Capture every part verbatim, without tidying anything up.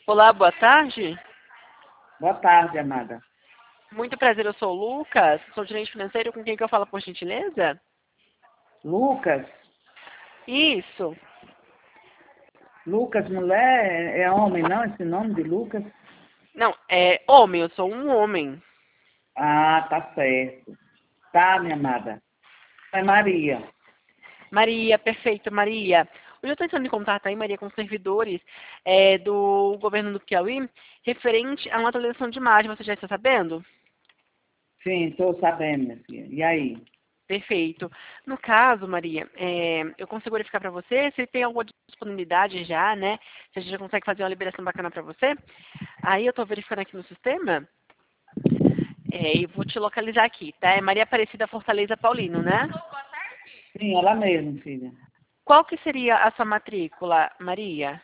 Olá, boa tarde. Boa tarde, amada. Muito prazer, eu sou o Lucas, sou gerente financeiro, com quem que eu falo, por gentileza? Lucas? Isso. Lucas, mulher, é homem, não? Esse nome de Lucas? Não, é homem, eu sou um homem. Ah, tá certo. Tá, minha amada. É Maria. Maria, perfeito, Maria. Hoje eu estou entrando em contato aí, Maria, com os servidores é, do governo do Piauí, referente a uma atualização de imagem, você já está sabendo? Sim, estou sabendo, minha filha. E aí? Perfeito. No caso, Maria, é, eu consigo verificar para você se tem alguma disponibilidade já, né? Se a gente já consegue fazer uma liberação bacana para você. Aí eu estou verificando aqui no sistema é, e vou te localizar aqui, tá? É Maria Aparecida Fortaleza Paulino, né? Sim, ela mesma, filha. Qual que seria a sua matrícula, Maria?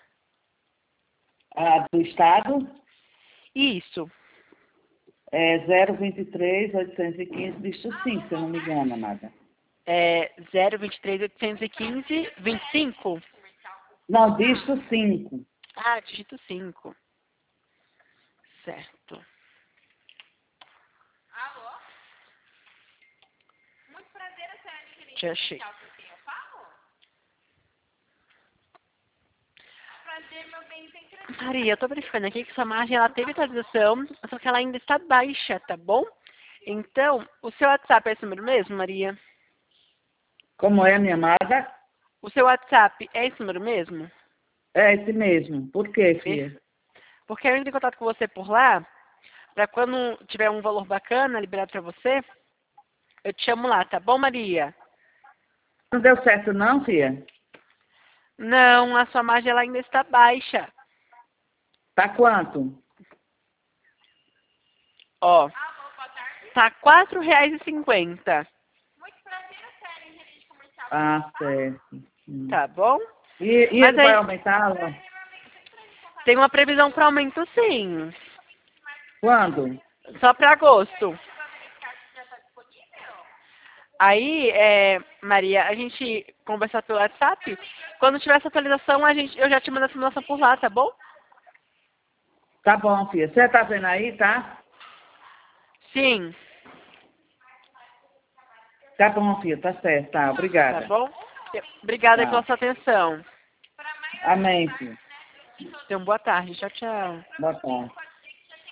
A do Estado Isso. é zero vinte e três, oitocentos e quinze, dígito cinco, se eu não me engano, amada. É zero vinte e três, oitocentos e quinze, vinte e cinco? Não, dígito cinco. Ah, dígito cinco. Certo. Já achei. Maria, eu tô verificando aqui que sua margem ela teve atualização, só que ela ainda está baixa, tá bom? Então, o seu WhatsApp é esse número mesmo, Maria? Como é, minha amada? O seu WhatsApp é esse número mesmo? É esse mesmo. Por quê, filha? Perfeito. Porque eu entro em contato com você por lá, para quando tiver um valor bacana liberado para você, eu te chamo lá, tá bom, Maria? Não deu certo não, filha? Não, a sua margem ela ainda está baixa. Tá quanto? Ó, tá quatro reais e cinquenta. Ah, certo. Hum. Tá bom? E, e Mas ele vai aí, aumentar? tem uma previsão para aumento sim. Quando? Só para agosto. Aí, é, Maria, a gente conversar pelo WhatsApp. Quando tiver essa atualização, a gente, eu já te mando a simulação por lá, tá bom? Tá bom, filha. Você tá vendo aí, tá? Sim, Tá bom, filha. Tá certo. Tá, tá obrigada. bom? Obrigada aí pela Tá. sua atenção. Amém, filha. Tenha uma boa tarde. Tchau, tchau. Boa tarde.